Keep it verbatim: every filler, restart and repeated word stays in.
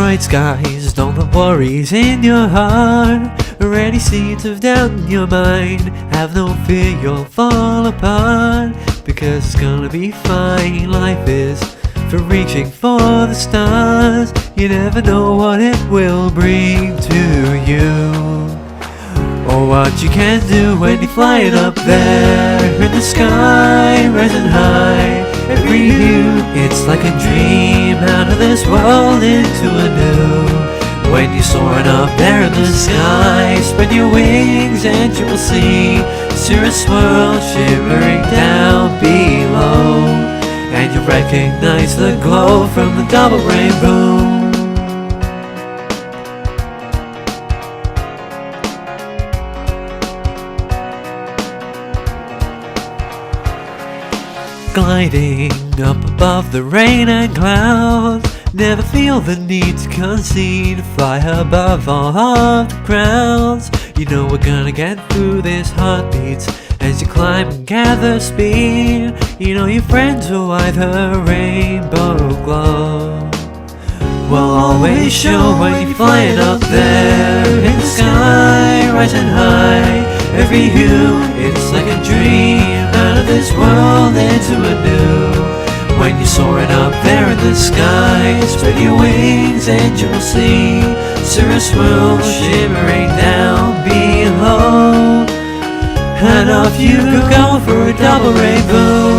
bright skies, don't let worries in your heart or any seeds of doubt in your mind. Have no fear you'll fall apart, because it's gonna be fine. Life is for reaching for the stars. You never know what it will bring to you, or what you can do when you're flying up there in the sky, rising high. Every view, it's like a dream, out of this world into a new. When you're soaring up there in the sky, spread your wings and you will see Cirrus world shimmering down below, and you recognize the glow from the double rainbow. Gliding up above the rain and clouds, never feel the need to concede. Fly above all of the crowds. You know we're gonna get through this heartbeats as you climb and gather speed. You know your friends will either rainbow glow will always show when you're flying up there in the sky, rising high. Every hue, it's like a dream, out of this world into a new. When you're soaring up there in the sky, spread your wings and you'll see Cirrus world shimmering down below, and off you go for a double rainbow.